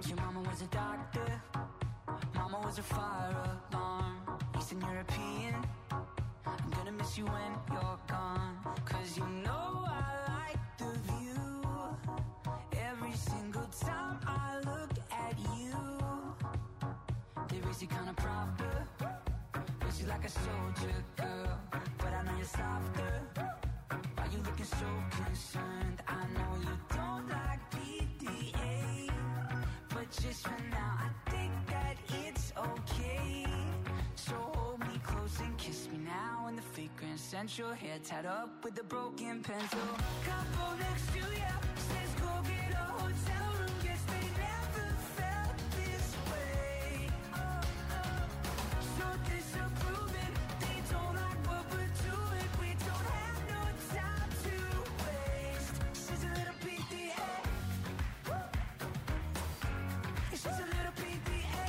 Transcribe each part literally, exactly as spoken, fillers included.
Your mama was a doctor, mama was a fire alarm. Eastern European, I'm gonna miss you when you're gone. Cause you know I like the view. Every single time I look at you, they raise you kinda proper, raise you like a soldier girl. But I know you're softer, why you looking so concerned? I know you don't like P D A, but just for now I think that it's okay. So hold me close and kiss me now in the fake Grand Central. Hair tied up with a broken pencil. Couple next to ya says go get a hotel room. Guess they never felt this way. Oh, oh. So disapproving, they don't like what we're doing. We don't have no time to waste. She's a little P D A. She's a little P D A.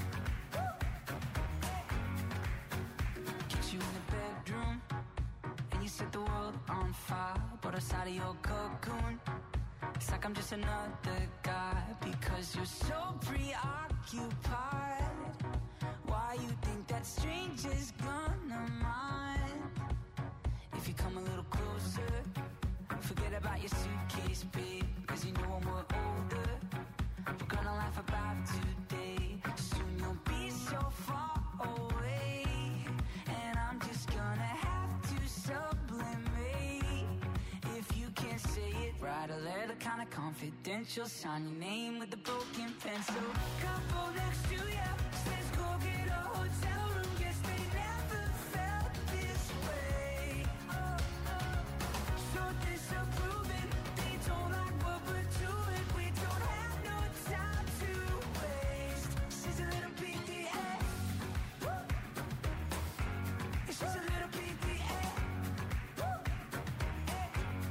Get you in the bedroom and you set the world on fire. But outside of your cocoon, it's like I'm just another guy. Because you're so preoccupied. Why you think that stranger's gonna mind? If you come a little closer, forget about your suitcase, babe. Cause you know when we're older, we're gonna laugh about today. Soon you'll be so far away, and I'm just gonna have to sublimate. If you can't say it, write a letter kinda confidential. Sign your name with a broken pencil. Couple next to ya says go get a hotel room. Guess they never felt this way. Oh, oh. So disapproving, they don't like what we're doing. We don't have no time to waste. She's a little P D A. Woo. She's a little P D A. Woo. Hey.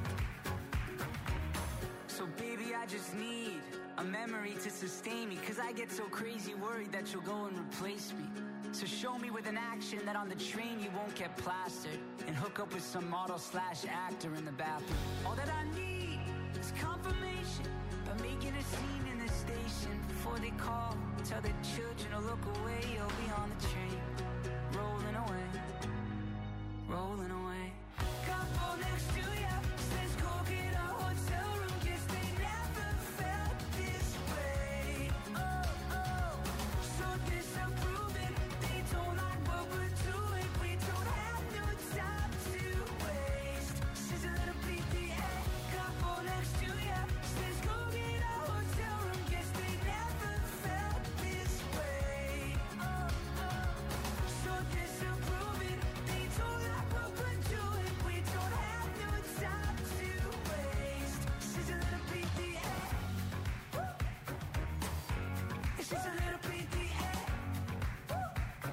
So baby, I just need a memory to sustain me. Cause I get so crazy worried that you'll go and replace me. So show me with an action that on the train you won't get plastered, and hook up with some model slash actor in the bathroom. All that I need is confirmation by making a scene in the station. Before they call, tell the children to look away. You'll be on the train, rolling away, rolling away. Couple next to ya says go get a hotel room. Guess they never felt this way. Oh, oh. So disapproving, they don't like what we're doing. We don't have no time to waste. She's a little P D A. Couple next to ya says go get a hotel room. Guess they never felt this way. Oh, oh. So disapproving, they don't like what we're doing. We don't have no time to waste. She's a little P D A. Woo. She's a little P D A. Woo.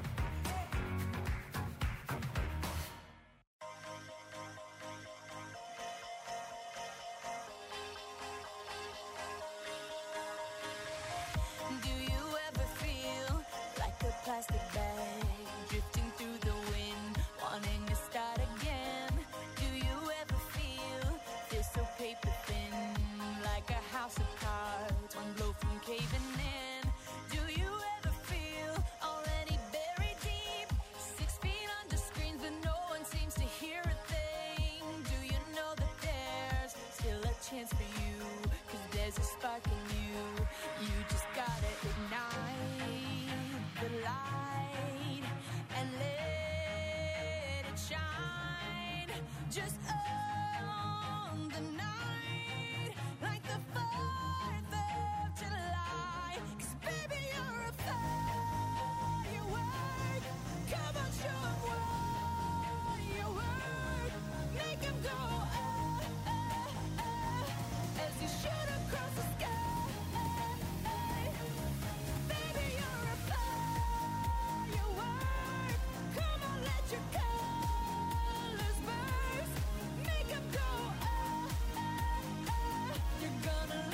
Do you ever feel like a plastic bag drifting through the wind, wanting to start again? Do you ever feel this so paper thin, like a house of cards, one blow from caving in? Do you ever feel already buried deep, six feet under screens but no one seems to hear a thing? Do you know that there's still a chance for you? Cause there's a spark in you. You just gotta ignite the light and let it shine. Just on the night, like the fourth of July. Cause baby, you're a firework. Come on, show 'em what you work. Make 'em go oh, oh, oh, as you shoot across the sky. Baby, you're a firework. Come on, let your colors burst. Make 'em go oh, oh, oh. You're gonna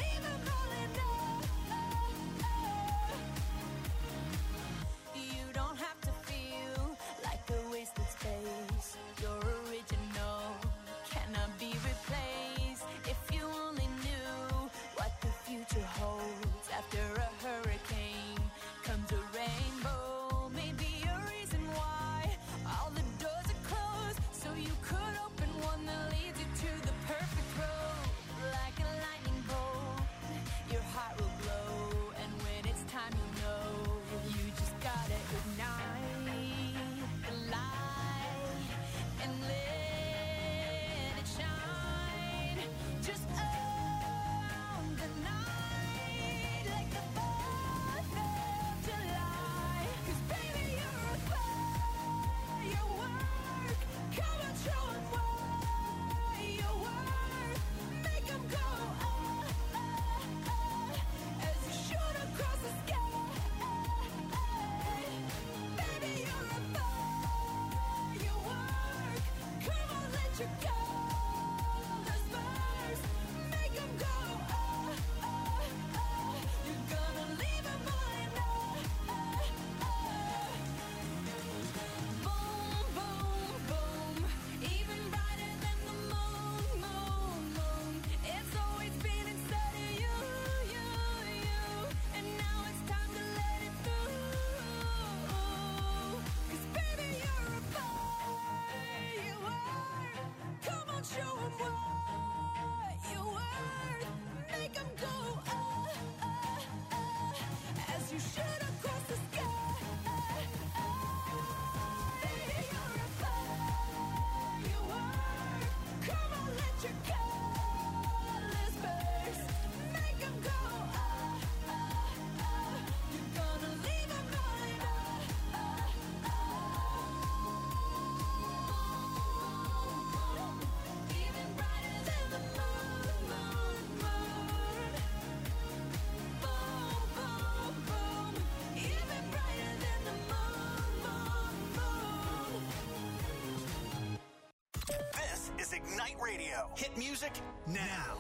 Radio. Hit music now.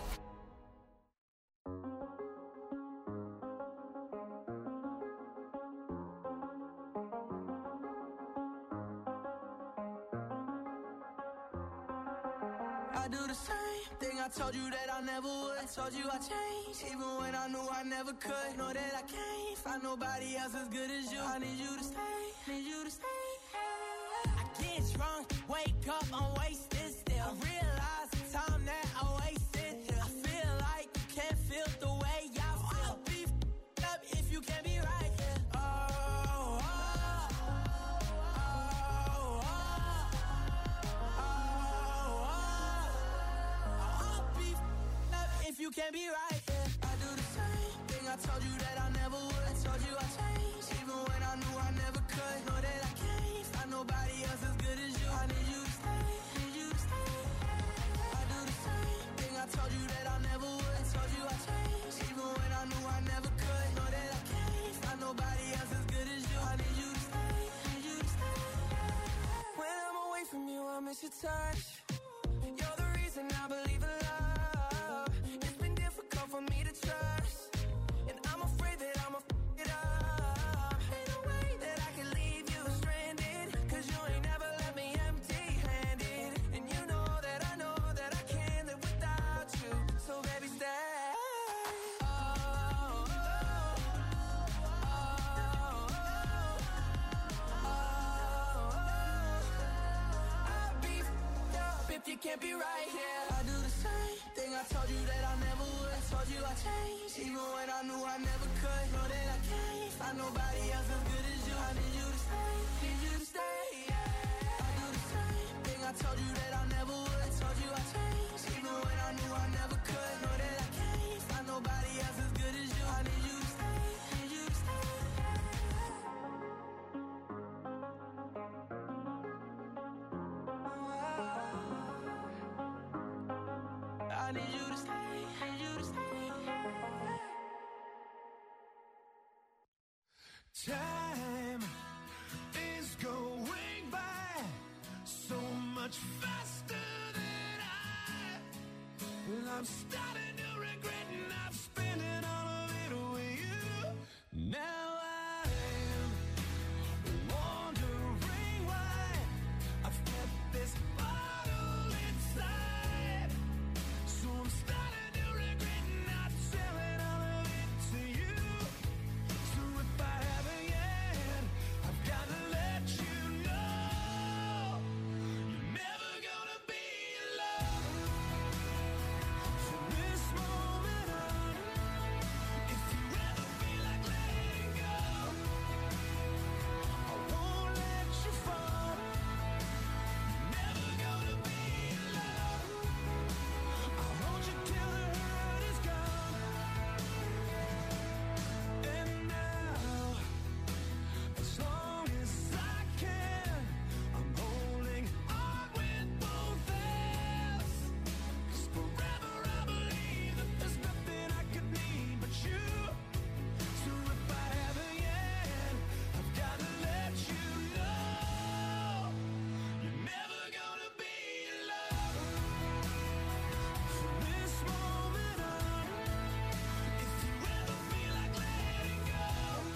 I do the same thing I told you that I never would. I told you I changed, even when I knew I never could. Know that I can't find nobody else as good as you. I need you to stay, need you to stay. I get drunk, wake up, I'm wasted still. I realize the time that I wasted here. I feel like you can't feel the way I feel. I'll be f***ed up if you can't be right here. Oh, oh, oh, oh, oh, oh. I'll be f***ed up if you can't be right here. I do the same thing I told you that I never would. I told you I changed, even when I knew I never could. Know that I can't find nobody else as good as you. I need you to stay, need you to stay. I do the same thing I told you that I never would. I told you I changed, even when I knew I never could. Know that I can't find nobody else as good as you. I need you to stay, need you to stay. When I'm away from you, I miss your touch. You're the reason I believe in love. It's been difficult for me to trust, and I'm afraid that I'ma f*** it up. Ain't no way that I can leave you stranded, 'cause you ain't never left me empty-handed. And you know that I know that I can't live without you. So baby, stay. Oh, oh, oh, oh, oh. I'll be f***ed up if you can't be right here. I do the same thing I told you that I never would. I told you I changed, even when I knew I never could. Know that I can't find nobody else as good as you. I need you to stay, need you to stay. Yeah. I do the same thing I told you that I never would. I told you I changed, even when I knew I never could. Know that I can't find nobody else as good as you. I need you to stay, need you to stay. I need you to stay, need you to stay. Time is going by so much faster than I. Well, I'm starting to regret, and I'm spending all of it with you. Now I'm wondering why I've kept this bottle inside. So I'm starting to regret not telling all of it to you. So if I haven't yet, I've got to let you know you're never gonna be alone. From this moment on, if you ever feel like letting go, I won't let you fall. You're never gonna be alone. I'll hold you till the hurt is gone. And now, as long as I can, I'm holding on with both hands. 'Cause forever I believe that there's nothing I could need but you. So if I haven't yet, I've got to let you know you're never gonna be alone. From this moment on, if you ever feel like letting go,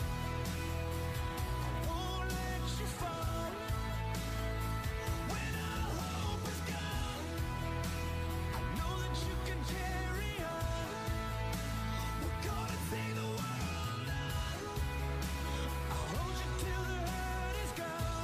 I won't let you fall. When all hope is gone, I know that you can carry on. We're gonna take the world on. I'll hold you till the hurt is gone.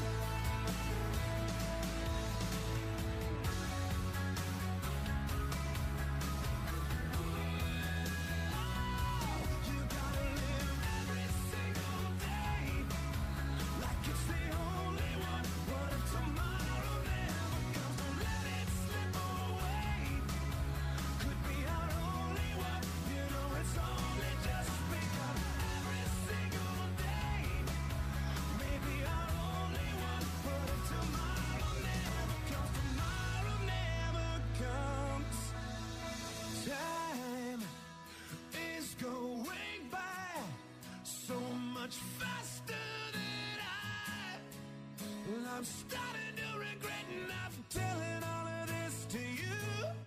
You gotta live every single day like it's the only one. What if tomorrow never comes? Don't let it slip away. Could be our only one. You know it's only just begun. Every single day, maybe our only one. What if tomorrow never comes? Tomorrow never comes. Time is going by so much faster than I. Well, I'm starting to regret not telling all of this to you.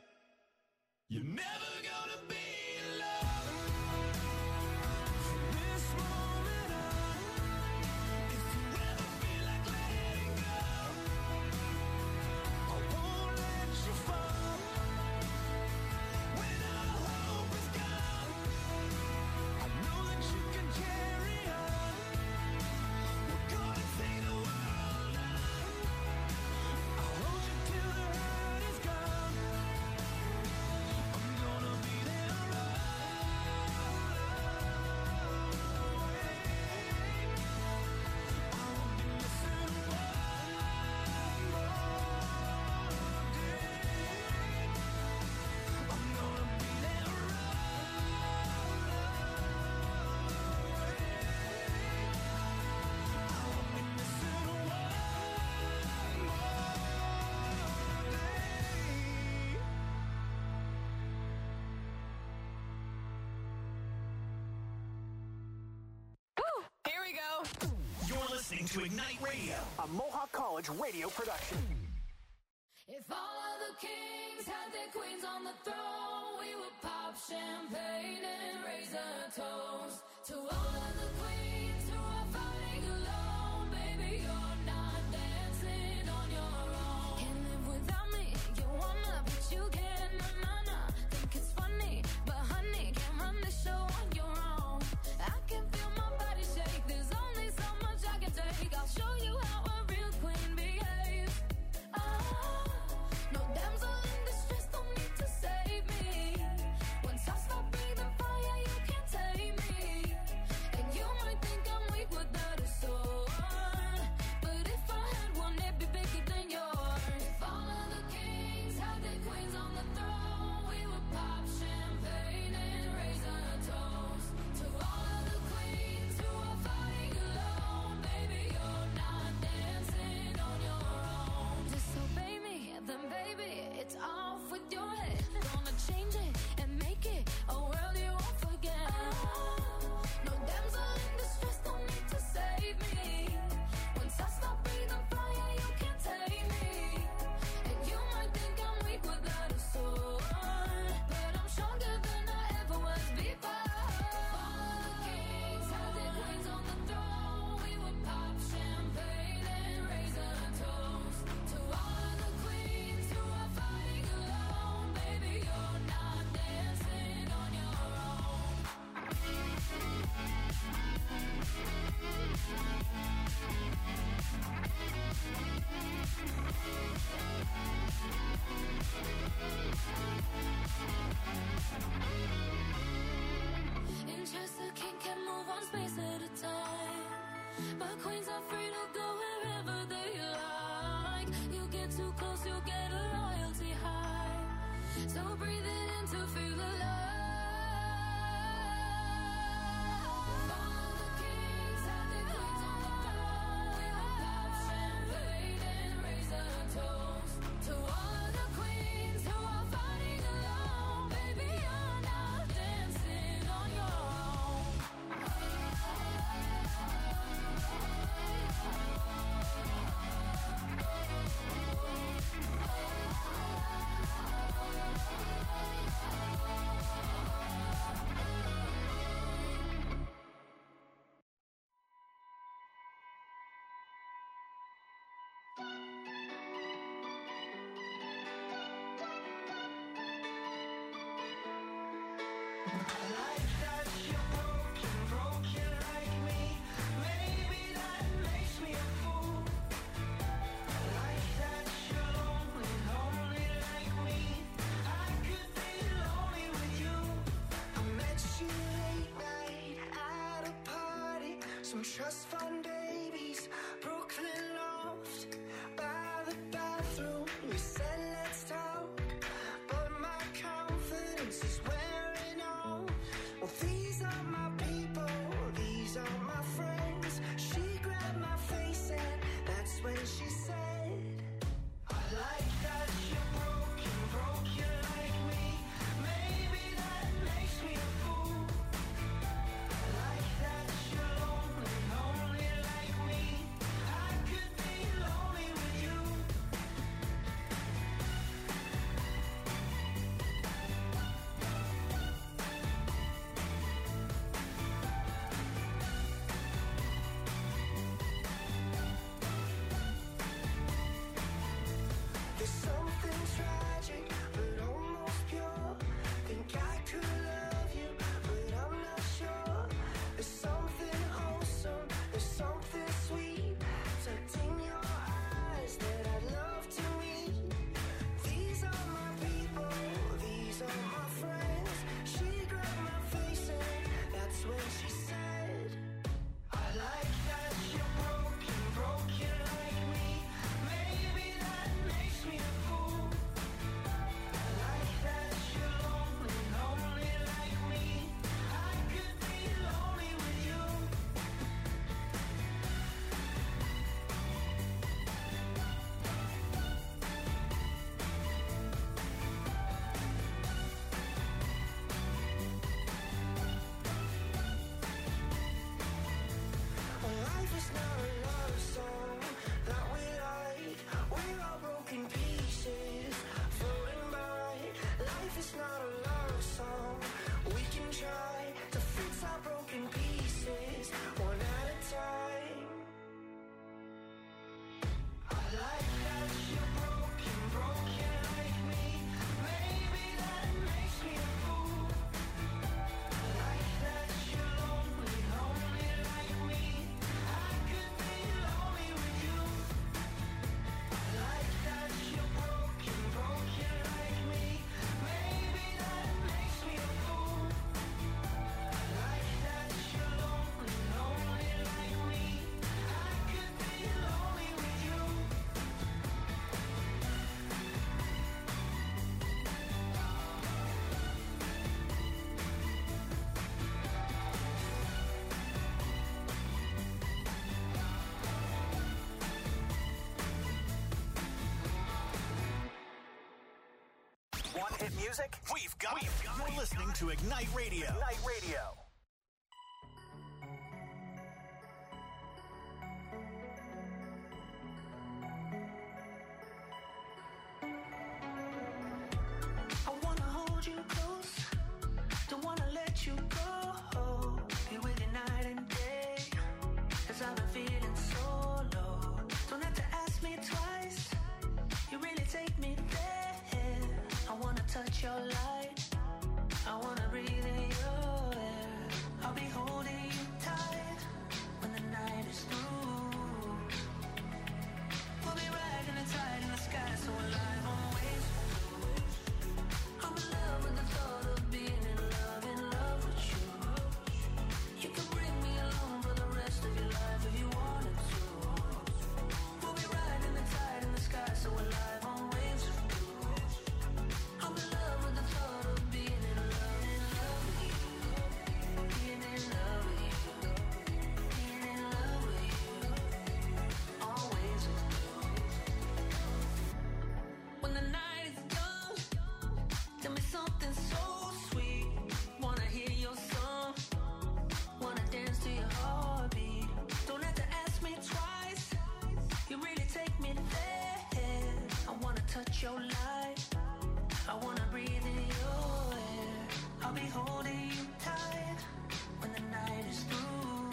listening to Ignite Radio, a Mohawk College radio production. If all of the kings had their queens on the throne, we would pop champagne and raise a toast to all of the queens who are fighting alone. Baby, you're not dancing on your own. Can't live without me, you wanna, but you can't, na na na. Think it's funny, but honey, can't run the show on your own. I can feel my body shake, there's only so much I can take. I'll show you how a real queen behaves. Ah, no damsel in distress, don't need to save me. Once I stop breathing fire, you can't tame me. And you might think I'm weak without a sword, but if I had one, it'd be bigger than yours. If all of the kings had their queens on the throne, we would pop champagne and raise a toast to all of the queens who are fighting alone. Baby, you're not dancing on your own. Disobey me, then baby, it's off with your head. Gonna change it and make it a world you won't forget. No damsel in distress, don't need to save me. Once I stop breathing fire, you can't take me. And you might think I'm weak without a sword, but I'm stronger than I ever was before. All the kings had their queens on the throne, we would pop champagne and raise a toast to all of the queens who are fighting alone. Baby, you're not dancing on your own. In chess, the king can move one space at a time, but queens are free to go wherever they like. You get too close, you'll get a royalty high. So breathe it in to feel alive. All the kings have their queens on the throne. We will pop champagne and raise a toast to all of the queens who are fighting alone. Baby, you're not dancing on your own. Some trust fund babies, Brooklyn loft, by the bathroom. We said let's talk, but my confidence is wearing off. Well, these are my people, these are my friends. She grabbed my face and that's when she said, I like that you're broken, broken like me. Maybe that makes me a fool. I like that you're lonely, lonely Hit music? We've got it. You're listening to Ignite Radio. Ignite Radio. I wanna hold you close, don't wanna let you go. Be with you night and day, cause I've been feeling so low. Don't have to ask me twice, you really take me there. I wanna touch your light, I wanna breathe in your air. I'll be holding you tight when the night is through. We'll be riding the tide in the sky, so alive on waves. I'm in love with the thought of being in love, in love with you. You can bring me along for the rest of your life if you wanted to. We'll be riding the tide in the sky, so alive on waves of blue. I'm in love with the thought of being in love, in love with you. Being in love with you. Being in love with you. Always with you. When the night is young, tell me something so sweet. Wanna hear your song, wanna dance to your heartbeat. Don't have to ask me twice, you really take me there. I wanna touch your light, I wanna breathe in your air. I'll be holding you tight when the night is through.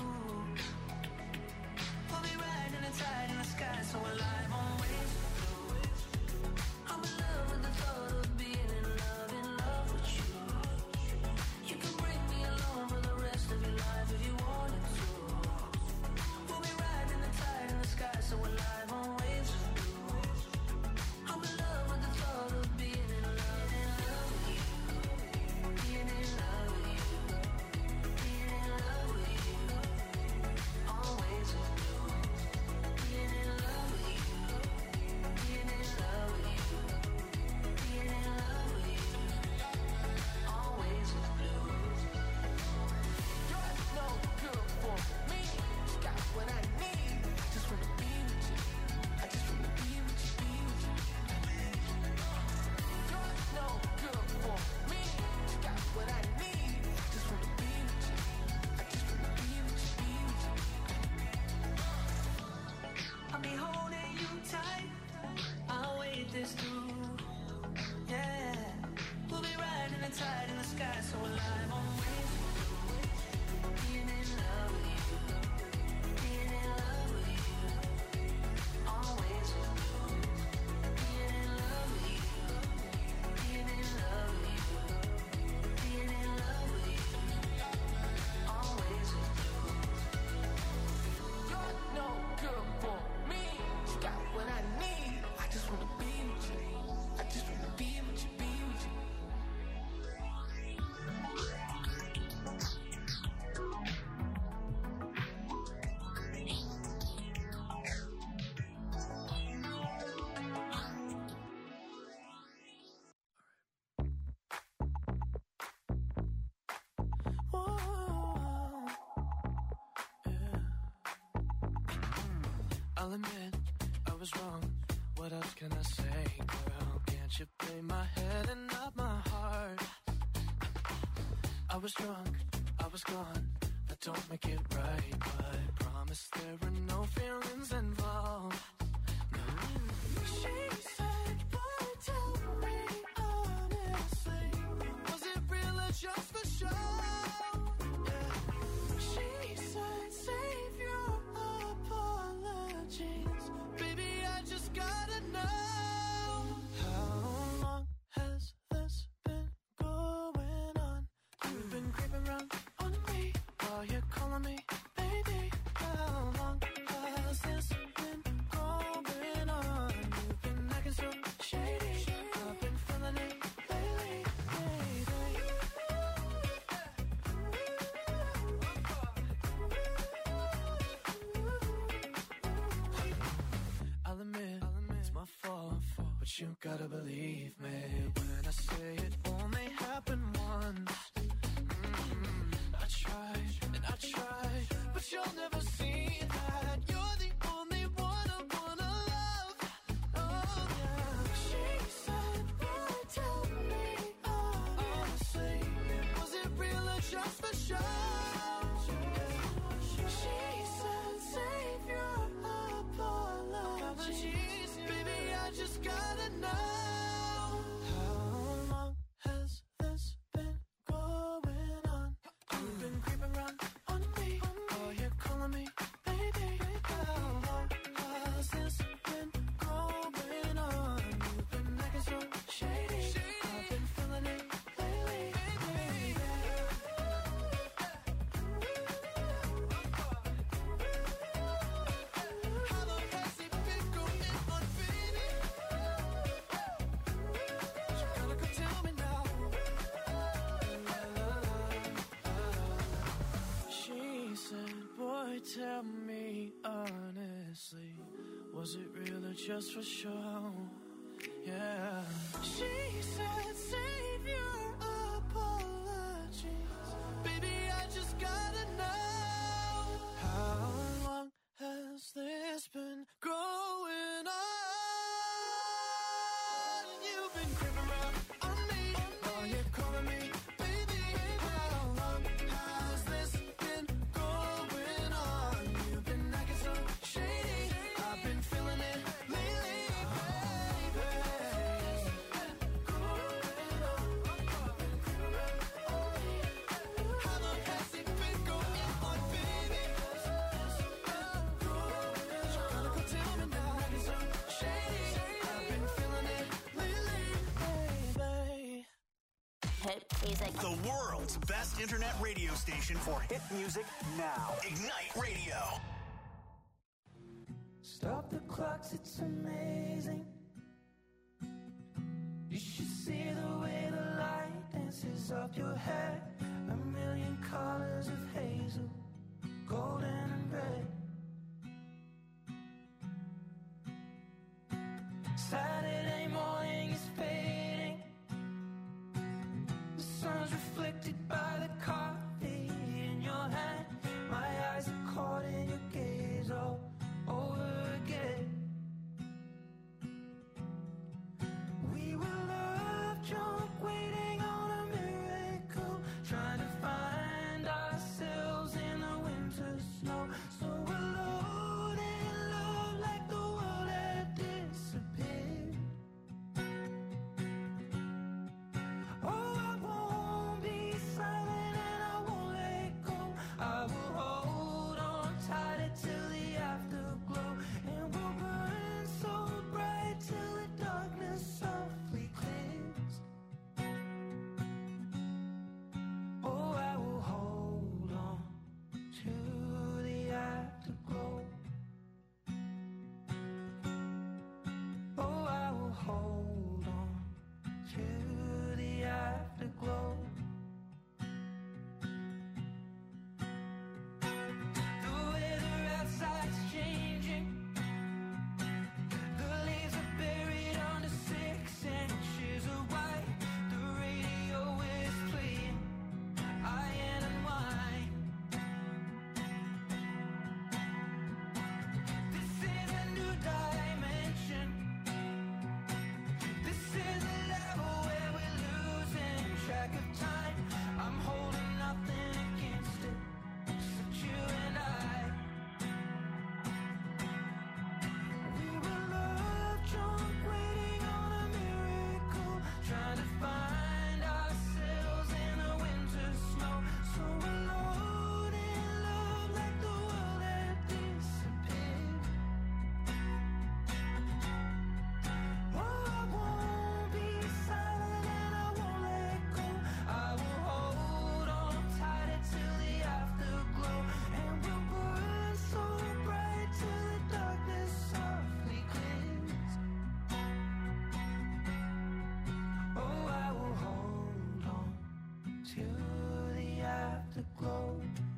We'll be riding the tide in the sky, so alive on waves. I'm in love with the thought of being in love, in love with you. You can bring me along for the rest of your life if you wanted to. We'll be riding the tide in the sky, so alive on waves of blue. I'm in love with the thought of being in love, in love with you. Being in love with you. Being in love with you. Always with you. Being in love with you. Being in love with you. Being in love with you. Always with blue. You're no good for me. You got what I need. Just wanna be with you. I just wanna be with you, be with you. You're no good for me. You got what I need. Just wanna be with you. I just wanna be with you, be with you. I'll be holding you tight. I'll wait this through. Yeah. We'll be riding the tide in the sky, so alive on waves. Being in love with you. Being in love with you. Always with you. Being in love with you. Being in love with you. Being in love with you. Always with you. You're no good for me. You got what I need. I just wanna be with you. I just wanna be with you, be with you. Whoa, yeah. I'll admit I was wrong. What else can I say, girl? Can't you play my head and not my heart? I was drunk, I was gone. That don't make it right, but promise there were no feelings involved. No. She said, boy, tell me honestly, was it real or just for show? Yeah. She said, save your apologies, baby, I just gotta know. How long has this been going on? You've been creeping around on me while you're calling me baby. How long has this been going on? You've been acting so shady. I've been feeling it lately, baby. I'll admit, it's my fault, but you gotta believe me when I say it only happened once. Mm, I tried and I tried, but you'll never see that. You're the only one I wanna love. Oh yeah. She said, boy, tell me Baby, tell me honestly, was it real or just for show? Yeah. She said, save your apologies. Baby, I just gotta know, how long has this been going on? You've been creeping around on me, now you're calling me baby. How long has this been going on? You've been acting so shady, I've been feeling it lately, baby. Going on, creeping around on me. How long has it been going on, baby? Gotta go tell me now, acting so shady, I've been feeling it lately, baby. Hit music. The world's best internet radio station for Hit music now. Ignite Radio. Stop the clocks, it's amazing. You should see the way the light dances up your hair. A million colors of hazel, golden and red. Saturday morning is fading. The sun's reflected by the coffee in your hand. My eyes are caught in your gaze all over again. We were love drunk, waiting on a miracle, trying to find ourselves in the winter snow. So alone in love, like the world had disappeared. Oh, I won't be silent and I won't let go. I will hold on tight till the afterglow, and we'll burn so bright till the darkness softly clears. Oh, I will hold on to the afterglow. Oh, I will hold on to the afterglow. The weather outside's changing. The leaves are buried under six inches of white. The radio is playing iron and wine. This is a new dimension. This is a level where we're losing track of time. I'm holding nothing against it, except you and I. We were love drunk, waiting on a miracle, trying to find ourselves in the winter snow. So alone in love, like the world had disappeared. Oh, I won't be silent and I won't let go. I will hold on tight till the afterglow, and we'll burn so bright till the darkness softly clears. Oh, I will hold on to the afterglow.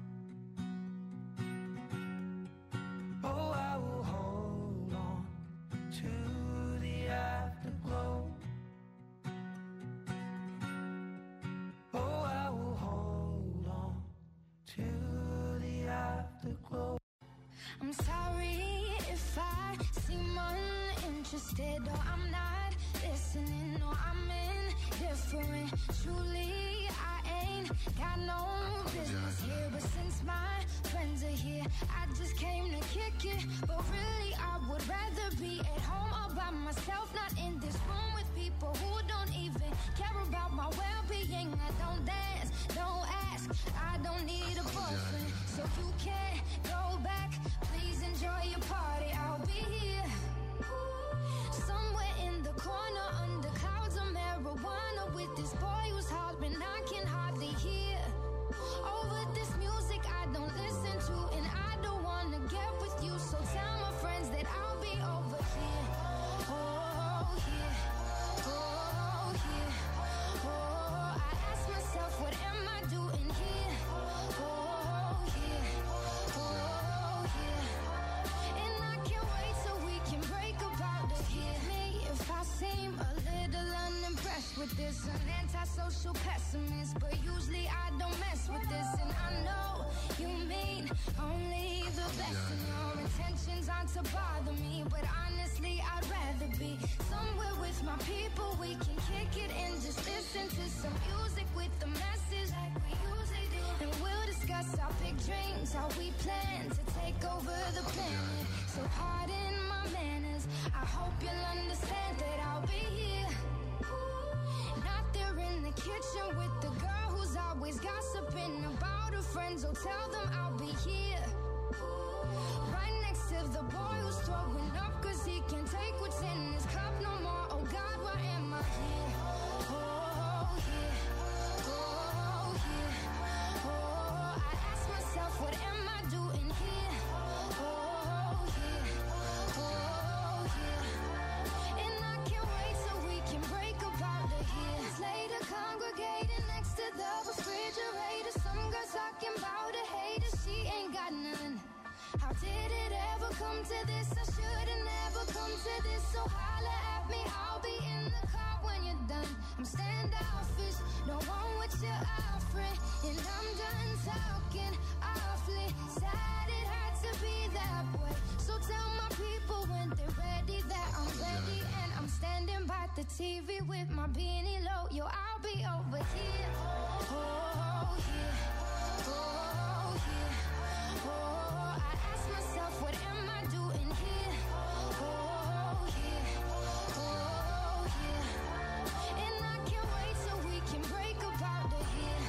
Oh, I will hold on to the afterglow. Oh, I will hold on to the afterglow. I'm sorry if I seem uninterested or I'm not listening or I'm indifferent. Truly, I ain't got no business here, but since my friends are here, I just came to kick it. But really, I would rather be at home all by myself, not in this room with people who don't even care about my well-being. I don't dance, don't ask, I don't need a boyfriend. So you can't go back, please enjoy your party, I'll be here. Somewhere in the corner, under clouds of marijuana, with this boy who's hollering I can hardly hear. Over this music I don't listen to, and I don't wanna get with you, so tell my friends that I'll be over here. Oh, here, oh, here, oh, I ask myself, what am I doing here? Oh, here, oh, just an antisocial pessimist, but usually I don't mess with this, and I know you mean only the best, and your intentions aren't to bother me, but honestly I'd rather be somewhere with my people. We can kick it and just listen to some music with the message like we usually do, and we'll discuss our big dreams, how we plan to take over the planet. So pardon my manners, I hope you'll understand that I'll be here, not there in the kitchen with the girl who's always gossiping about her friends. Oh, tell them I'll be here, right next to the boy who's throwing up cause he can't take what's in his cup no more. Oh God, why am I here? Oh yeah, oh yeah, oh, I ask myself, what am I doing here? Oh yeah, oh yeah, and I can't wait till we can break up out of here. Later congregating next to the refrigerator, some girls talking about a hater, she ain't got none. How did it ever come to this? I should've never come to this. So holla at me, I'll be in the car when you're done. I'm standoffish, don't want what you're offering, and I'm done talking awfully. Sad it had to be that way. So tell my people when they're ready that I'm ready, and I'm standing by the T V with my beanie low. Yo, I'll be over here. Oh yeah, oh yeah, oh, I ask myself, what am I doing here? Oh yeah, oh yeah, and I can't wait till we can break up out of here.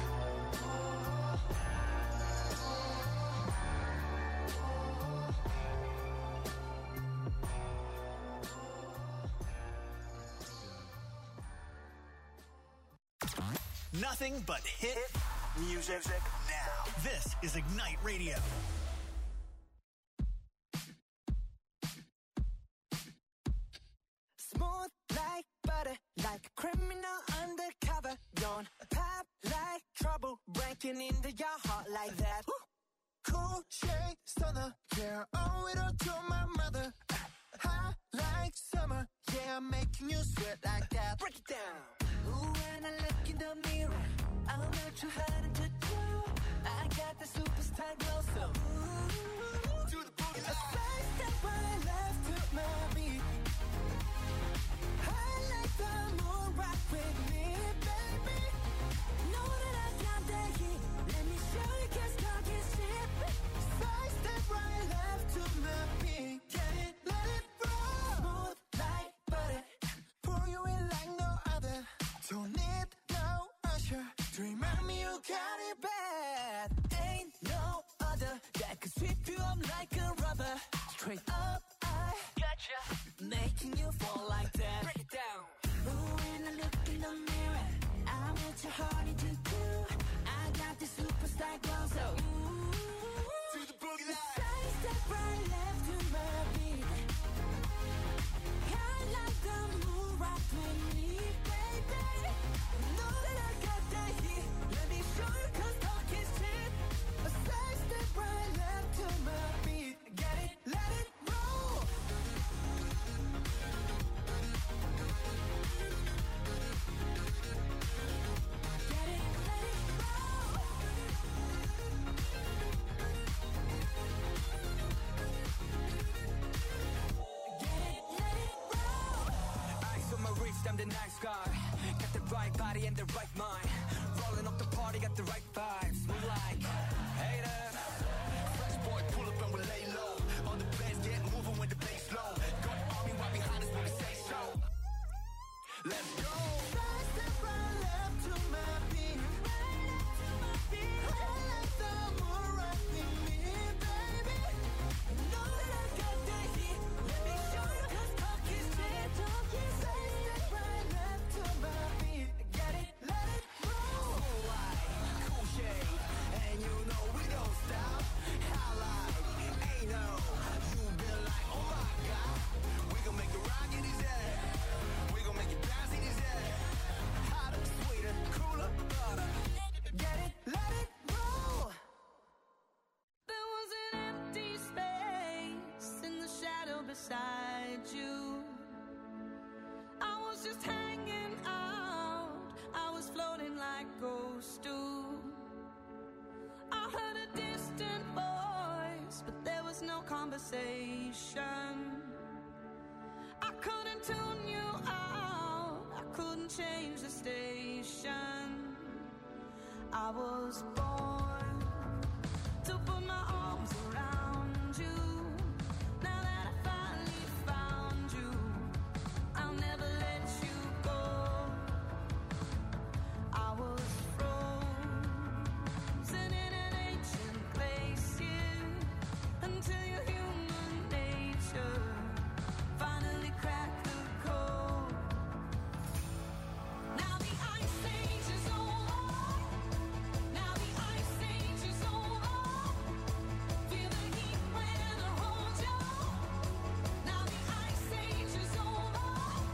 Nothing but hit music now. This is Ignite Radio. Smooth like butter, like a criminal undercover. Don't pop like trouble, breaking into your heart like that. Woo. Cool shade stunner, yeah, owe it all to my mother. Hot like summer, yeah, I'm making you sweat like that. Break it down. Ooh, when I look in the mirror, I'm not too hard to do. I got the superstar glow, so ooh, do the boogie. A side step right left to my beat. I like the moon rock with me, baby. Know that I got that heat. Let me show you, cause talk is cheap. Side step right left to my beat. Get it, let it roll. Smooth like butter, pour you in like no other. Don't need no usher to remind me you got it bad. Ain't no other that could sweep you up like a rubber. Straight up, I gotcha, making you fall like that. Break it down. Ooh, when I look in the mirror, I'm what your heart need to do. I got the superstar glow, so ooh, to the boogie line. Side step right left to my beat. I like the moon rock with me, baby. Know that I got that heat. Let me show you, cause talk is cheap. A side step right left to my beat. Get it, let it roll. Get it, let it roll. Get it, let it roll. Eyes on my wrist, I'm the nice guy. Got the right body and the right mind. Rolling up the party, got the right vibes. Move like haters. Fresh boy, pull up and we lay low. All the players get moving when the bass low. Got army right behind us when we say so. Let's go. Side step right left to my beat. Right left to my beat. I like the moon rock with me, baby. Know that I got that heat. Let me show you, cause talk is cheap. Side step right left to my beat. Get it, let it roll. Cool light, cool shade, and you know we don't stop. Highlight, ain't no. You been like, oh my God. We gon' make the rock in his head. We gon' make it bounce in his head. Hotter, sweeter, cooler, butter. Get it, let it roll. There was an empty space in the shadow beside you. I was just hanging out, like ghosts do. I heard a distant voice, but there was no conversation. I couldn't tune you out, I couldn't change the station. I was born to put my arms around you. Now that I finally found you, I'll never let you go. I was frozen in an ancient place here until your human nature finally cracked the code. Now the ice age is over. Now the ice age is over. Feel the heat when I hold you. Now the ice age is over.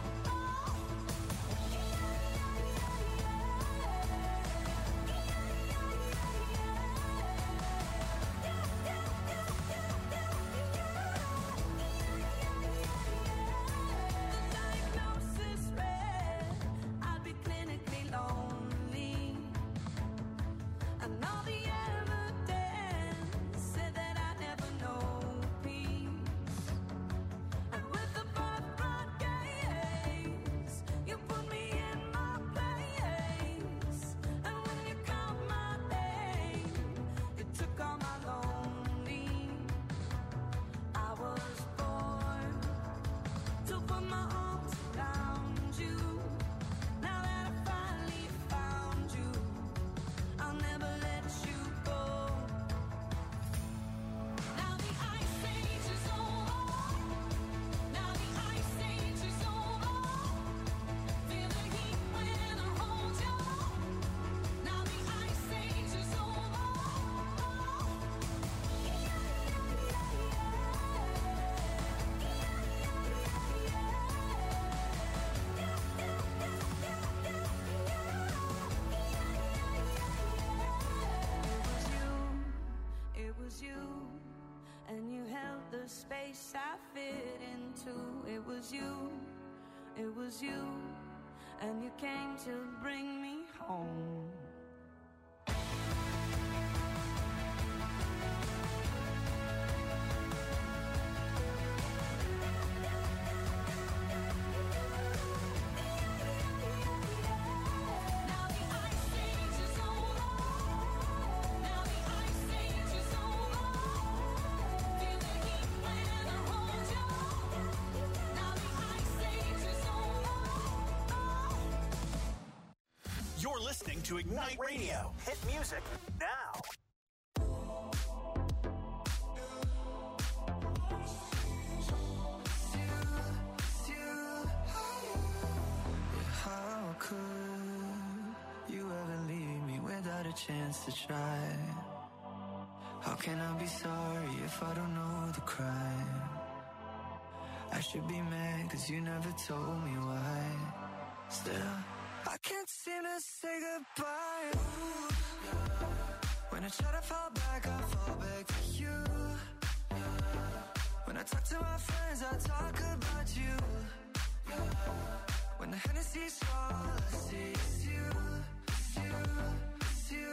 The diagnosis read I'd be clinically lonely, and all the evidence said that I'd never know peace. And with the birthright gaze, you put me in my place. And when you called my name, you took all my lonely. I was born to put my arms around you. Now that I finally found you, I'll never let you go. Now the ice age is over. Now the ice age is over. Feel the heat when I hold you. Now the ice age is over. It was you, and you held the space I fit into. It was you, it was you, and you came to bring me home. Now the ice age is over. Now the ice age is over. Feel the heat when I hold you. Now the ice age is over. You're listening to Ignite Radio. Hit music now. How could you ever leave me without a chance to try? How can I be sorry if I don't know the crime? I should be mad cause you never told me why. Still, I can't seem to say goodbye. Ooh, yeah. When I try to fall back, I fall back to you. Yeah. When I talk to my friends, I talk about you. Yeah. When the Hennessy's all I see is you, it's you, it's you.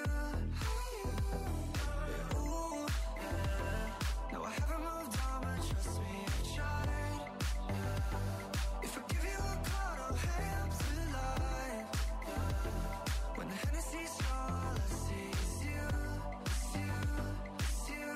Yeah, ooh, yeah. No, I haven't moved on, but trust me, I tried. Yeah. If I give you a call, I'll hang up the line. Yeah. When the Hennessy's all I see is you, it's you, it's you.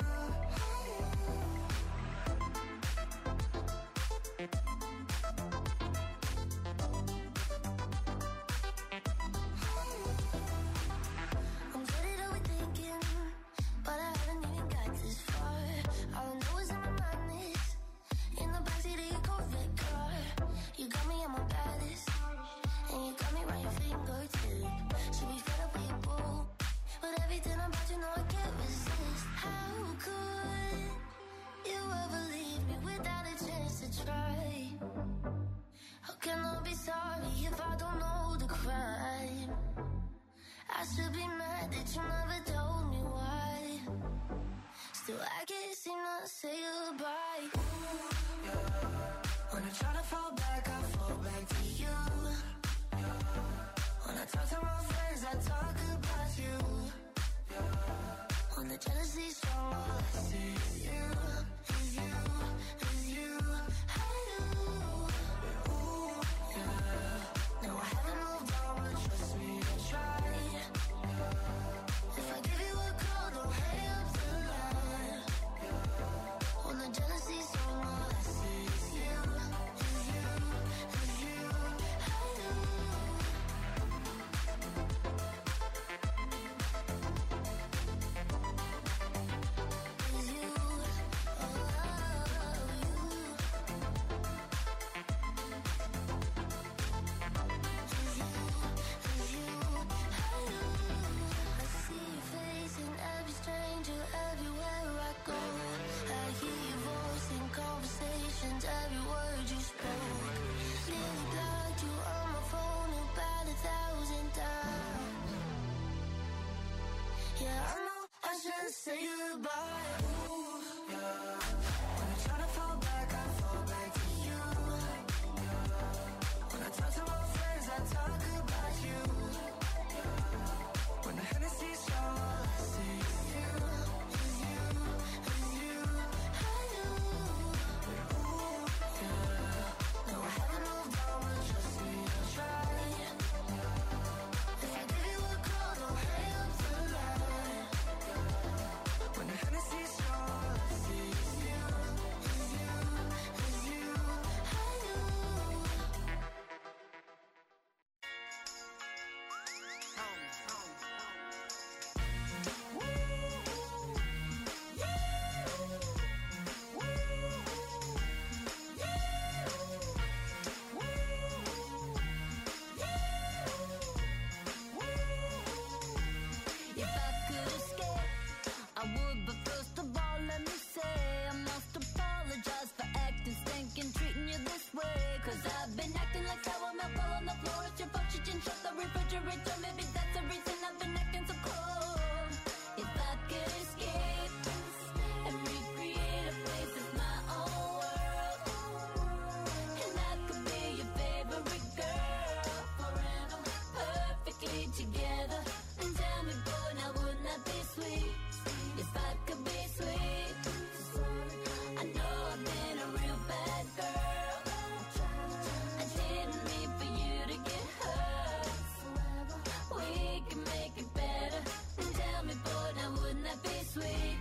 Cause I've been acting like sour milk all on the floor. It's your fault you didn't shut the refrigerator. Maybe that's the reason I've been acting so cold. If I could escape and recreate a place that's my own world, and I could be your favorite girl forever, perfectly together. And tell me, boy, now wouldn't that be sweet? If I could be sweet. I know I've been a real bad girl. I didn't mean for you to get hurt. We can make it better. And tell me, boy, now wouldn't that be sweet?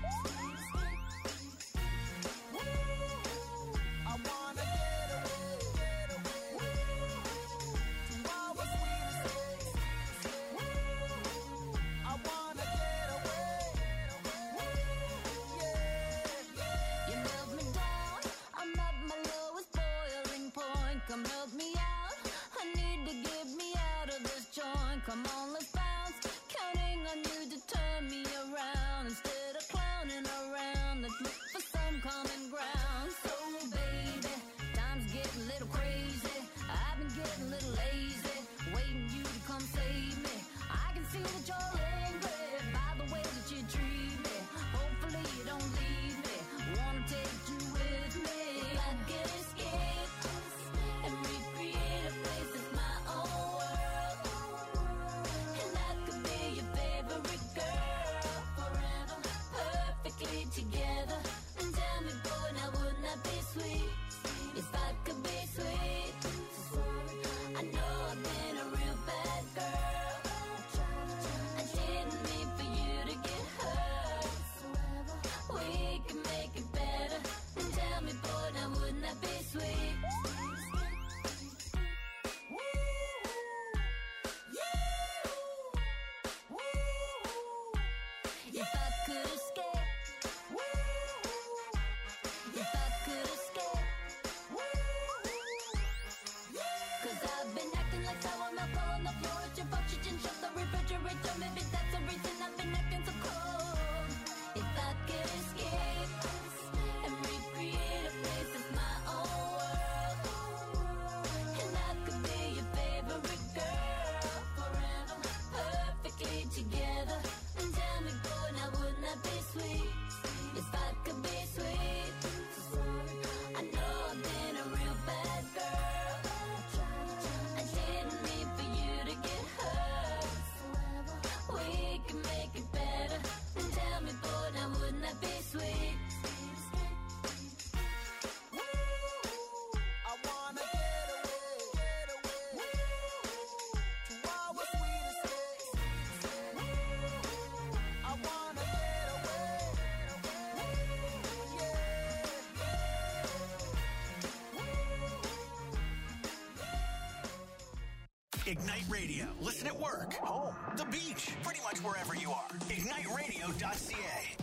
I wanna get away, get away to all the sweetest things. I wanna get away, yeah. You melt me down, I'm at my lowest boiling point. Come help me out, I need to get me out of this joint. Come on, let's bounce, counting on you to turn me around. Instead of clowning around, let's look for some common ground. So baby, time's getting a little crazy. I've been getting a little lazy, waiting you to come save me. I can see that you're angry by the way that you treat me. Hopefully you don't leave me, wanna take you with me. If I could escape and recreate a place that's my own world, and I could be your favorite girl forever, perfectly together. And tell me, boy, now wouldn't that be sweet? If I could be sweet. I know I've been a real bad girl. I didn't mean for you to get hurt. We can make it better. And tell me, boy, now wouldn't that be sweet? If I could escape, if I could escape, cause I've been acting like sour milk all on the floor. It's your fault you didn't shut the refrigerator. Maybe that's the reason I've been acting so cold. If I could escape and recreate a place that's my own world, and I could be your favorite girl forever, perfectly together. And tell me, boy, now wouldn't that be sweet? If I could be sweet. I know I've been a real bad girl. I didn't mean for you to get hurt. We can make it better. And tell me, boy, now wouldn't that be sweet? I wanna get away, get away to all the sweetest things. I wanna get away, yeah. Ignite Radio. Listen at work, home, the beach, pretty much wherever you are. ignite radio dot c a.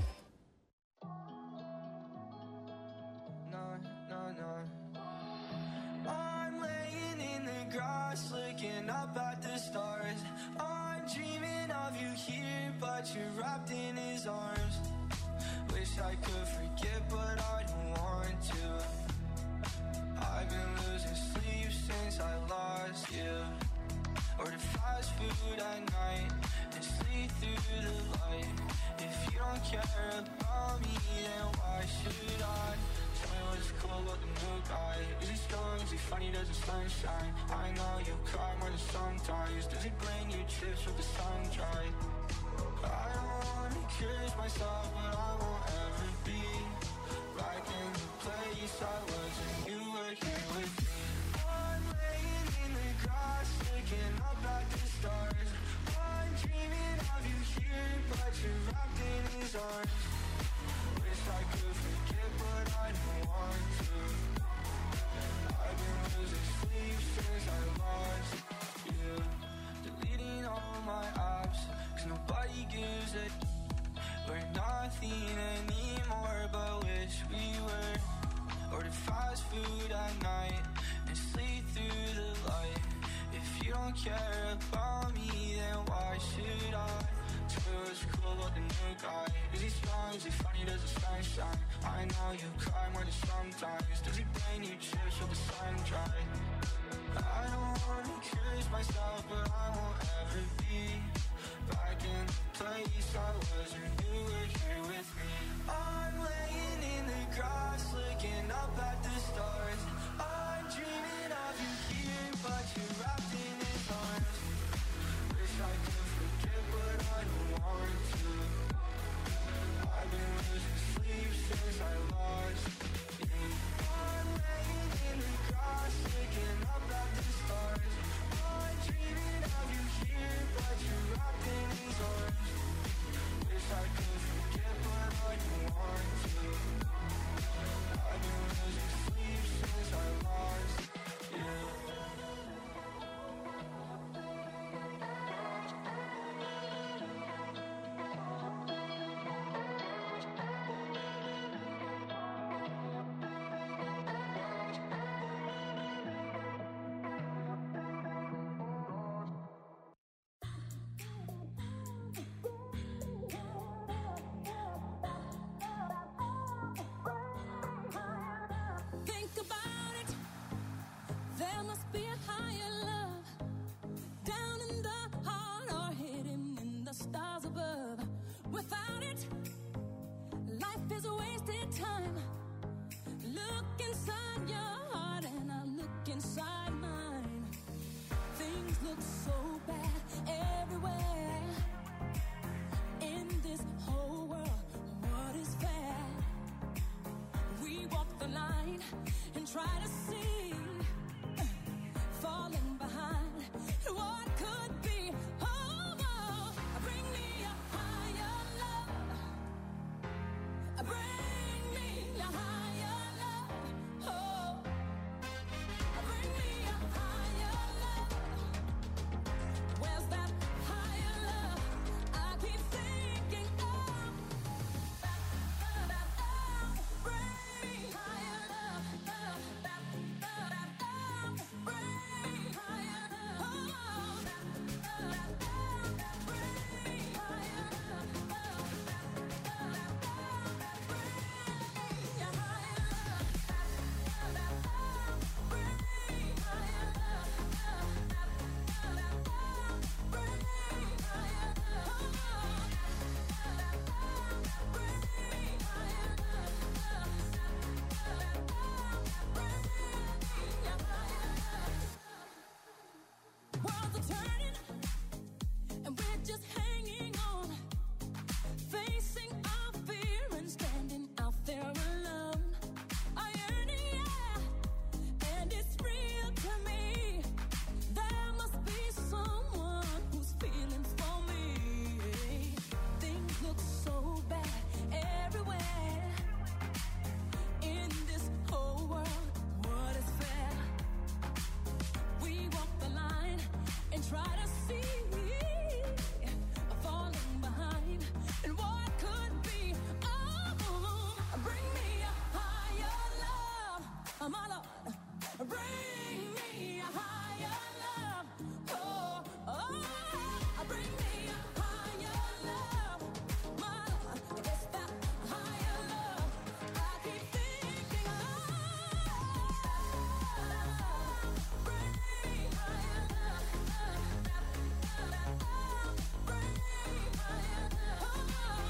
No, no, no. I'm laying in the grass, looking up at the stars. I'm dreaming of you here, but you're wrapped in his arms. Wish I could forget, but I don't want to. I've been losing sleep since I lost you. Order fast food at night and sleep through the light. If you don't care about me, then why should I? Tell me what's cool about the new guy. Is he strong? Is he funny? Does the sunshine? I know you cry more than sometimes. Does he bring you chips with the sun dry? I don't wanna curse myself, but I won't ever be back in the place I was when you were here with me. I'm laying in the grass, looking up at the stars. I'm dreaming of you here, but you're wrapped in his arms. Wish I could forget, but I don't want to. I've been losing sleep since I lost you. Deleting all my apps, cause nobody gives a. We're nothing anymore, but wish we were. Order fast food at night and sleep through the light. If you don't care about me, then why should I? Tell me what's cool about the new guy. Is he strong? Is he funny? Does the sun shine? I know you cry more than sometimes. Does he bring you chips with the sun dry? must be a higher love, down in the heart or hidden in the stars above. Without it, life is a wasted time. Look inside your heart and I look inside mine. Things look so bad everywhere. In this whole world, what is fair? We walk the line and try to see, falling behind what could be. Oh, oh, bring me a higher love. Bring me a higher love. Oh, bring me a higher love. Where's that higher love? I keep thinking of. Bring me higher love. Bring me higher love. Worlds are turning, and we're just hanging on, facing our fear and standing out there alone. I yearn, yeah, and it's real to me. There must be someone who's feeling for me. Things look so bad everywhere. In this whole world, what is fair? We walk the line and try to see, falling behind and what could be. Oh, bring me a higher love, my Lord. Bring me a higher love. Oh, oh, bring me a higher love, my Lord. It's that higher love I keep thinking of. Bring me higher love. Bring me higher love.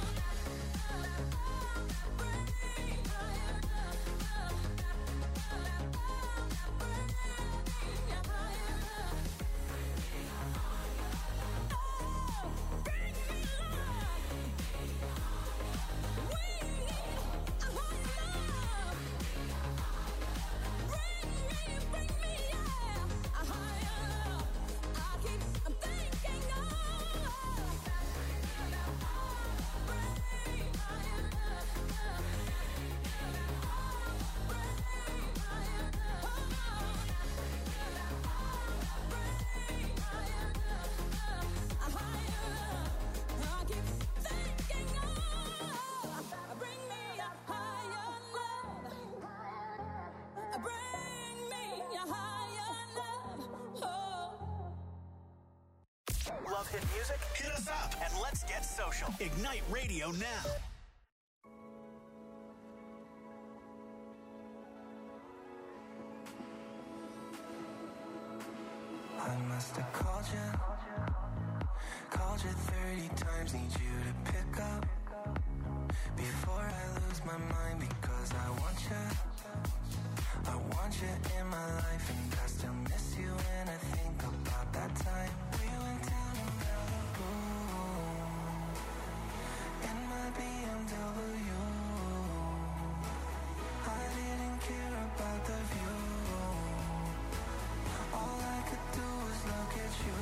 Bring me higher love. Love hit music? Hit us up and let's get social. Ignite Radio now. I must have called you, called you thirty times, need you to pick up before I lose my mind, because I want you, I want you in my life, and I still miss you when I think about that time we went down to Malibu in my B M W. I didn't care about the view, all I could do was look at you.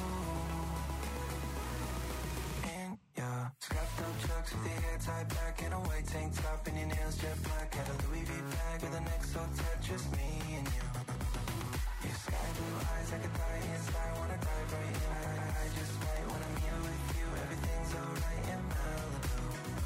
In your scrapped up chucks with your hair tied back in a white tank top and your nails jet black. Had a Louis V bag with an X O tat, just me and you. Your sky blue eyes like a die inside, wanna dive right in. I, I just might when I'm here with you, everything's alright in Malibu.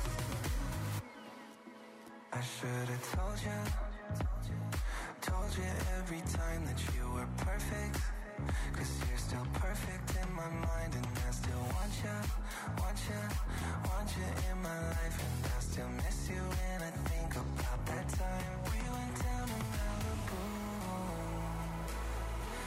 I should've told you, told you every time that you were perfect, 'cause you're still perfect in my mind, and I still want you, want you, want you in my life, and I still miss you when I think about that time we went down to Malibu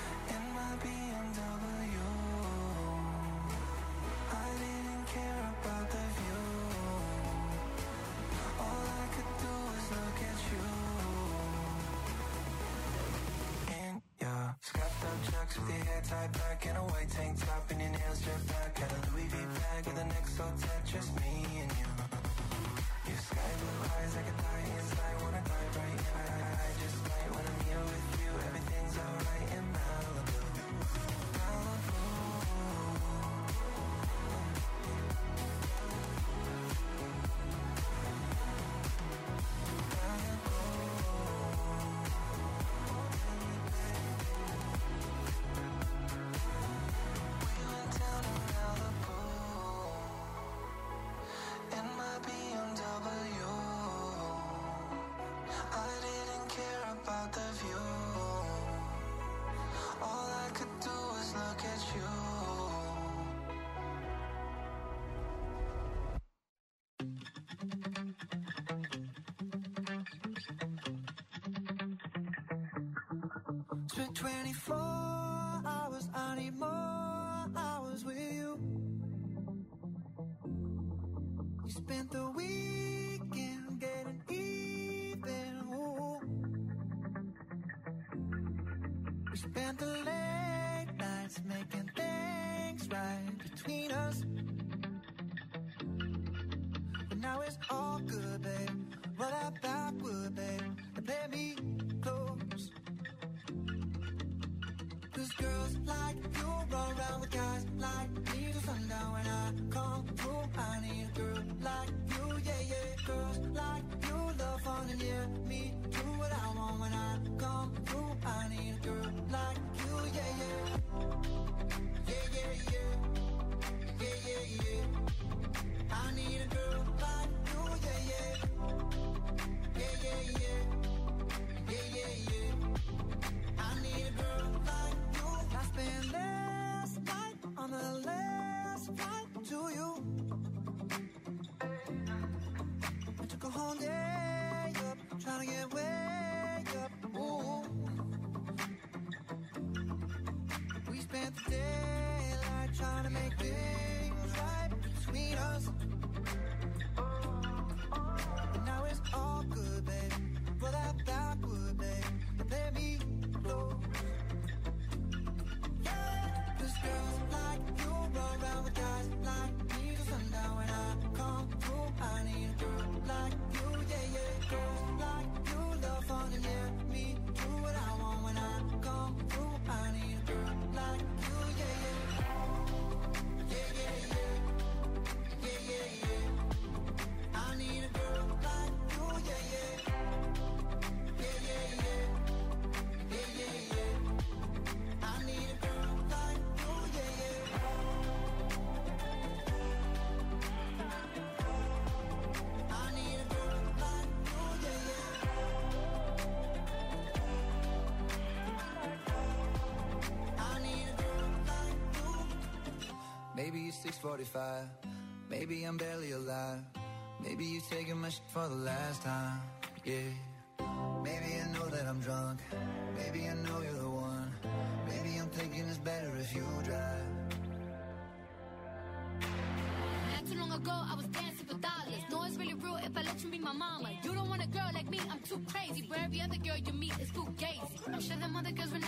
Chucks with your hair tied back and a white tank top and your nails jet black. Got a Louis V bag with the next so tight, just me and you. Your sky blue eyes, I could die inside, wanna die right now. I, I, I just might when I'm here with you, everything's alright in Malibu. Malibu. Spent twenty-four hours, I need more hours with you. You spent the weekend getting even, ooh. We spent the late nights making things right between us. But now it's all good, babe. Roll that backward, babe, and play me close. Cause girls like you run around with guys like me till sundown. When I come through, I need a girl like you, yeah, yeah. Girls like you love fun and yeah, me do what I want. When I come through, I need a girl like you, yeah, yeah. Yeah, yeah, yeah. Yeah, yeah, yeah. I need a girl like you, yeah, yeah. Yeah, yeah, yeah. Yeah, yeah, yeah. I need a girl like you. I spent last night on the last flight to you. I took a whole day up, trying to get way up. Ooh. We spent the daylight trying to make things right between us. But now it's all good, babe. Roll that backward, babe, and let me close. Cause girls like you run around with guys like me till sundown. When I come through, I need a girl like you, yeah, yeah. Girls like you love fun and yeah, me do what I want. When I come through, I need a girl like you, yeah, yeah. Yeah, yeah, yeah. Yeah, yeah, yeah. I need a girl like you, yeah, yeah. Yeah, yeah, yeah. Yeah, yeah, yeah. I need a girl like you, yeah, yeah. I need a girl like you, yeah, yeah. I need a girl like you. Maybe it's six forty-five. Maybe I'm barely alive. Maybe you taking my shit for the last time. Yeah. Maybe I know that I'm drunk. Maybe I know you're the one. Maybe I'm thinking it's better if you drive. Not too long ago, I was dancing for dollars. No, it's really real if I let you be my mama. You don't want a girl like me, I'm too crazy. Where every other girl you meet is too gazy. I'm sure them other girls were